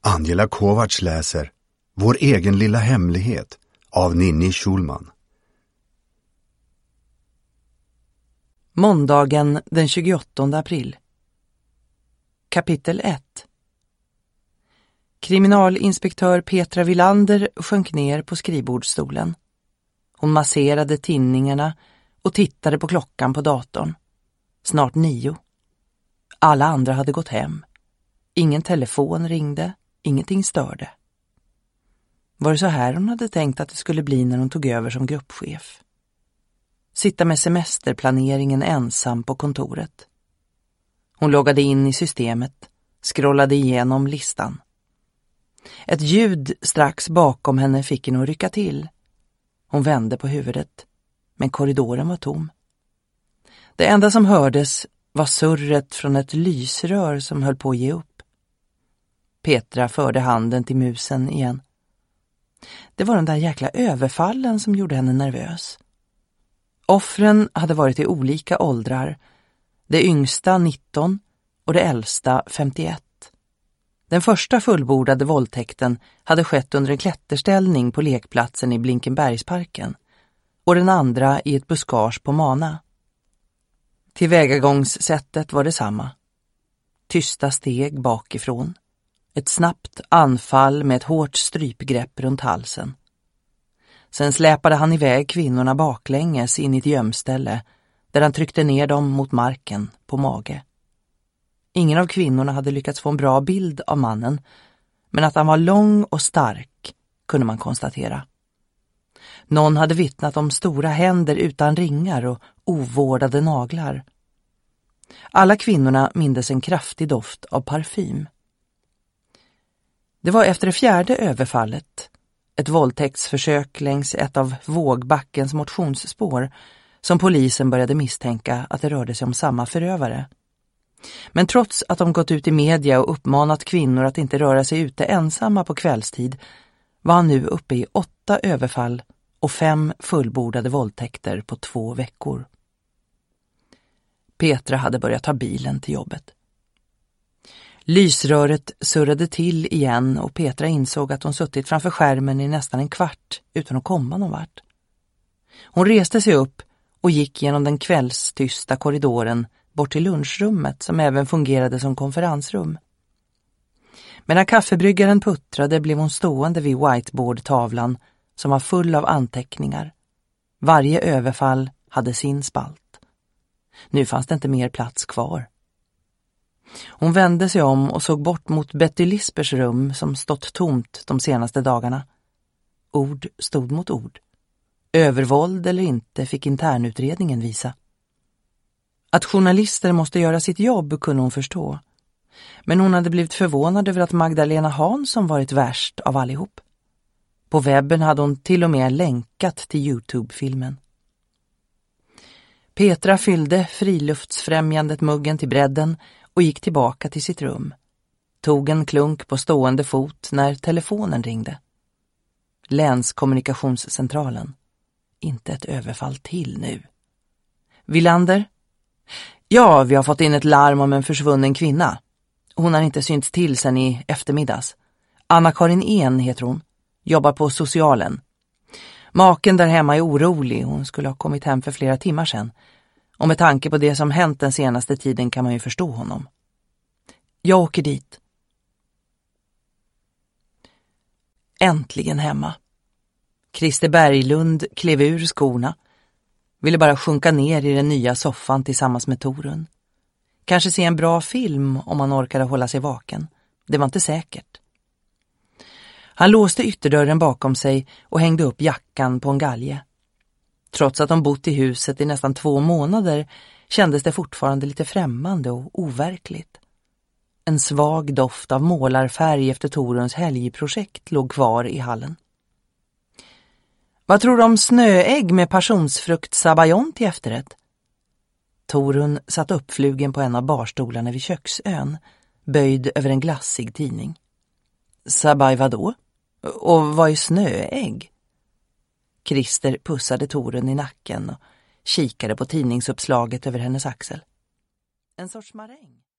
Angela Kovacs läser Vår egen lilla hemlighet av Ninni Schulman. Måndagen den 28 april. Kapitel 1. Kriminalinspektör Petra Wilander sjönk ner på skrivbordsstolen. Hon masserade tinningarna och tittade på klockan på datorn. Snart 9. Alla andra hade gått hem. Ingen telefon ringde, ingenting störde. Var det så här hon hade tänkt att det skulle bli när hon tog över som gruppchef? Sitta med semesterplaneringen ensam på kontoret. Hon loggade in i systemet, scrollade igenom listan. Ett ljud strax bakom henne fick henne att rycka till. Hon vände på huvudet, men korridoren var tom. Det enda som hördes var surret från ett lysrör som höll på att ge upp. Petra förde handen till musen igen. Det var den där jäkla överfallen som gjorde henne nervös. Offren hade varit i olika åldrar. Det yngsta 19 och det äldsta 51. Den första fullbordade våldtäkten hade skett under en klätterställning på lekplatsen i Blinkenbergsparken och den andra i ett buskage på Mana. Tillvägagångssättet var detsamma. Tysta steg bakifrån. Ett snabbt anfall med ett hårt strypgrepp runt halsen. Sen släpade han iväg kvinnorna baklänges in i ett gömställe där han tryckte ner dem mot marken på mage. Ingen av kvinnorna hade lyckats få en bra bild av mannen, men att han var lång och stark kunde man konstatera. Någon hade vittnat om stora händer utan ringar och ovårdade naglar. Alla kvinnorna mindes en kraftig doft av parfym. Det var efter det fjärde överfallet, ett våldtäktsförsök längs ett av Vågbackens motionsspår, som polisen började misstänka att det rörde sig om samma förövare. Men trots att de gått ut i media och uppmanat kvinnor att inte röra sig ute ensamma på kvällstid, var han nu uppe i 8 överfall och 5 fullbordade våldtäkter på 2 veckor. Petra hade börjat ta bilen till jobbet. Lysröret surrade till igen och Petra insåg att hon suttit framför skärmen i nästan en kvart utan att komma någon vart. Hon reste sig upp och gick genom den kvällstysta korridoren bort till lunchrummet som även fungerade som konferensrum. Medan kaffebryggaren puttrade blev hon stående vid whiteboardtavlan som var full av anteckningar. Varje överfall hade sin spalt. Nu fanns det inte mer plats kvar. Hon vände sig om och såg bort mot Betty Lispers rum som stått tomt de senaste dagarna. Ord stod mot ord. Övervåld eller inte fick internutredningen visa. Att journalister måste göra sitt jobb kunde hon förstå. Men hon hade blivit förvånad över att Magdalena Hansson varit värst av allihop. På webben hade hon till och med länkat till YouTube-filmen. Petra fyllde friluftsfrämjandet muggen till bredden och gick tillbaka till sitt rum. Tog en klunk på stående fot när telefonen ringde. Länskommunikationscentralen. Inte ett överfall till nu. Wilander? Ja, vi har fått in ett larm om en försvunnen kvinna. Hon har inte synts till sen i eftermiddags. Anna-Karin En heter hon. Jobbar på socialen. Maken där hemma är orolig. Hon skulle ha kommit hem för flera timmar sedan. Och med tanke på det som hänt den senaste tiden kan man ju förstå honom. Jag åker dit. Äntligen hemma. Christer Berglund klev ur skorna. Ville bara sjunka ner i den nya soffan tillsammans med Torun. Kanske se en bra film om man orkade hålla sig vaken. Det var inte säkert. Han låste ytterdörren bakom sig och hängde upp jackan på en galge. Trots att de bott i huset i nästan 2 månader kändes det fortfarande lite främmande och overkligt. En svag doft av målarfärg efter Toruns helgprojekt låg kvar i hallen. Vad tror du om snöägg med passionsfrukt sabayon till efterrätt? Torun satt uppflugen på en av barstolarna vid köksön, böjd över en glassig tidning. Sabaj vadå? Och vad är snöägg? Christer pussade Torun i nacken och kikade på tidningsuppslaget över hennes axel. En sorts maräng.